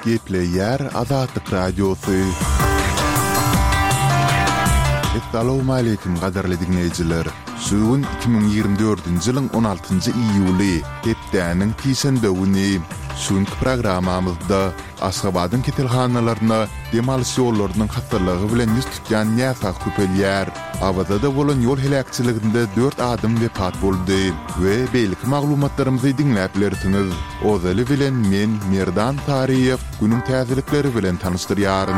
Gepleyer Azadlık Radyosu. Assalamu alaykum gaderli dinleyijiler. Sugun 2024-nji ýylyň 16-njy iýuly, hepdäniň pişembe güni. Şuňky programamyzda Aşgabatyň ketelhanalarına demalys ýollarynyň hatyrlygy bilen ýüz tutýan ýasak köpelýär. Awada bolan ýol helakçyliginde 4 adam wepat boldy we beýlik maglumatlarymyzy dinläp bilersiňiz. Ozaly bilen men Merdan Tariýew günüň täzelikleri bilen tanışdyrýaryn.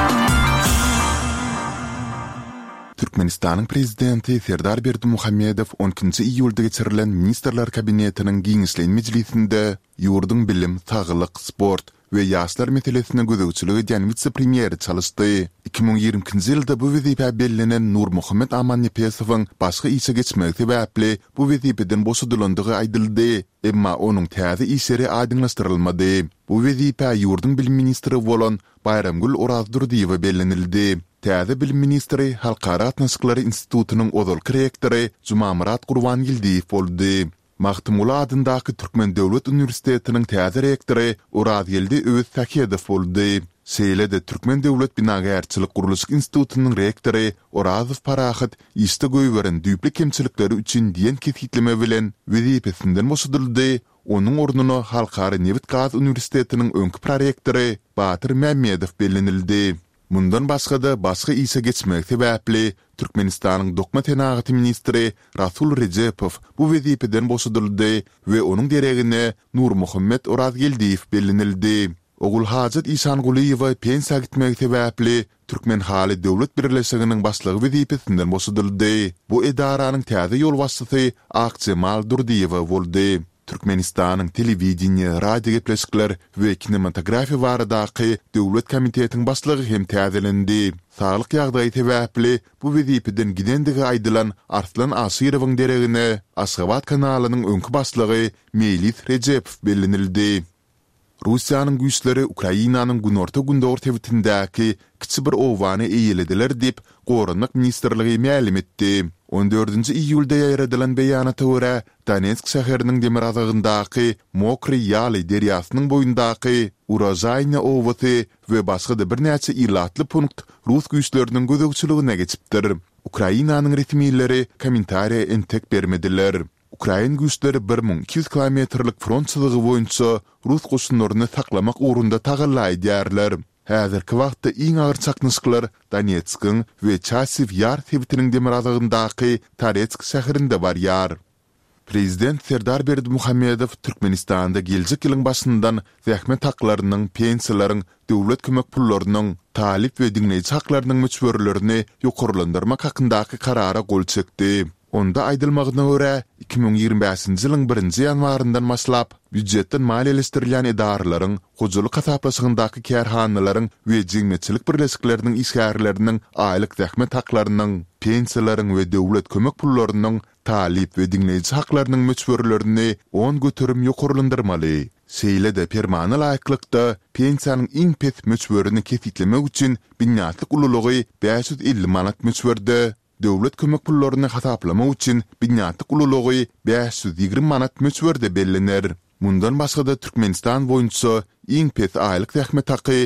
Türkmenistanyň prezidenti Serdar Berdimuhammedow 10-njy iýulda geçirilen Ministrler Kabinetiniň giňişlen mejlisinde ýurduň bilim, sağlyk, sport we ýaşlar meselesine gözegçiligi edýän vitse-premier çalysdy. 2020-nji ýylda bu wezipe bellenen Nurmuhammed Amannepesowyň başga işe geçmegi sebäpli bu wezipeden boşadylandygy aýdyldy. Emma onuň täze işleri aýdynlaşdyrylmady. Bu wezipe ýurduň bilim ministri bolan Bayramgul Orazdurdiýewe bellenildi. Täze bilim ministri Halkara Atnaşyklary institutynyň ozalky rektory Jumamurat Gurbangildiýew boldy. Mahtumula adyndaky Türkmen Döwlet Uniwersitetiniň täze rektory Urazgeldi Öwüt Sakedow boldy. Şeýle-de Türkmen Döwlet Binagärçilik Guruluş institutynyň rektory Orazow Parahat ýyşda göýberen düýpli kemçilikleri üçin diýen keskitleme bilen wezipesinden boşadyldy. Onuň ornuny Halkara Newit Gaz Uniwersitetiniň öňki prorektory Batyr Mämmedow bellenildi. Mundan başga işe geçmek sebäpli Türkmenistanyň dokma tenagaty ministri Rasul Rejepow bu wezipeden boşadyldy we onuň deregine Nurmuhammed Orazgeldiýew bellenildi. Ogul Hajat Isanguliýew pensiýa gitmek sebäpli Türkmen Hali Döwlet Birleşiginiň başlygy wezipesinden boşadyldy. Bu edaranyň täze ýol başçysy Akçemal Durdiýew boldy. Türkmenistanyň telewiziýa, radio gepleşikler we kinematografiýa baradaky döwlet komitetiň başlygy hem täzelendi. Sağlyk ýagdaýy sebäpli bu wezipeden gidendigi aýdylan Arslan Asyrowyň deregine Aşgabat kanalynyň öňki başlygy Melis Rejepow bellenildi. Russiýanyň güýçleri Ukrainanyň günorta gündoğur tewitindäki kiçi bir owany eýelediler diýip Gorunlyk ministrligi ma'lum etdi. 14-nji iýulda ýaýradylan beýanata görä Donetsk şäheriniň demir azagyndaky Mokry Yaly derýasynyň boýundaky Urozayny owasy we başga da bir näçe illatly punkt Rus güýçleriniň gözegçiligine geçipdir. Ukrainanyň resmiýetleri kommentariýa entek bermediler. Ukraina güýçleri 1200 kilometrlik front çyzygy boýunça Rus goşunlaryny saklamak uğrunda tagallaýdýarlar. Häzirki wagtda iň agyr çaknyşyklar Donetskiň we Chasiv Yar tewitiniň demir azagyndaky Toretsk şäherinde barýar. Prezident Serdar Berdimuhammedow Türkmenistanda geljek ýylyň başyndan zähmet haklarynyň, pensiýalaryň, döwlet kömek pullarynyň, talip we diňleýici haklarynyň möçberlerini ýokarlandyrmak hakyndaky karara gol çekdi. Onda aýdylmagyna görä 2025-nji ýylyň 1-nji ýanwaryndan başlap büdjetden maliýeleşdirilýän edaralaryň, hojalyk kasaplaşygyndaky kärhanalaryň we jemgyýetçilik birleşikleriniň işgärleriniň aýlyk zähmet haklarynyň, pensiýalaryň we döwlet kömek pullarynyň, talip we diňleýici haklarynyň möçberlerini 10 götürüm ýokarlandyrmaly. Şeýle-de permanent laýyklykda pensiýanyň iň pes möçberini kesitlemek üçin binatlyk ululugy 550 manat möçberde, döwlet kömek pullaryny hasaplamak üçin binatlyk ululugy 520 manat möçberde bellener. Mundan başga da Türkmenistan boýunça iň pes aýlyk zähmet haky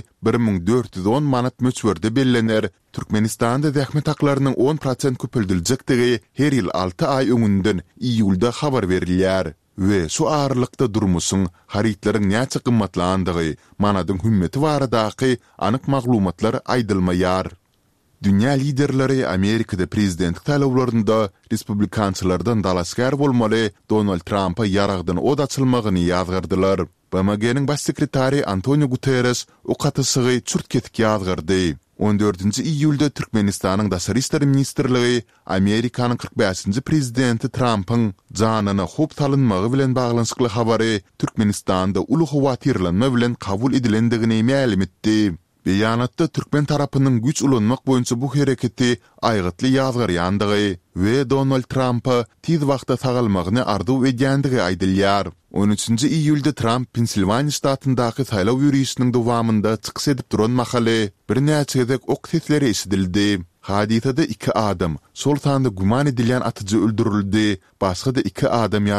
1410 manat möçberde bellener. Türkmenistanda zähmet haklarynyň 10% köpeldiljekdigi her ýyl 6 aý öňünden iýulda habar berilýär. We şu ağırlıkta durmuşsun, haritlerin näçe qymmatlandygy, manadyň hümmeti baradaky anyk maglumatlar aýdylmaýar. Dünya liderleri Amerikada prezidentlik talawlarynda respublikançylardan dalaskar bolmaly Donald Trump'a ýaragdan od açylmagyny ýazgyrdylar. BMG'niň baş sekretary Antonio Guterres o katysygy çürtketik ýazgyrdy. 14-nji iýulda Türkmenistanyň daşary işler ministrligi Amerikanyň 45-nji prezidenti Trump'yň janyna hop salynmagy bilen baglanyşykly habary Türkmenistanda uly hawatirlanma bilen kabul edilendigini ma'lum etdi. Beýanatda Türkmen tarapynyň güç ulanmak boýunça bu hereketi aýgytly ýazgyrýandygy we Donald Trump'a tiz wagtda sagalmagyny arzuw edýändigi aýdylýar. 13-nji iýulda Trump Pensilvaniýa ştatyndaky saýlaw ýürüýüşiniň dowamynda çykyş edip duran mahaly bir näçe gezek ok sesleri eşidildi. Hadisede 2 adam, sol tanda guman edilýän atyjy öldürildi, başga da 2 adam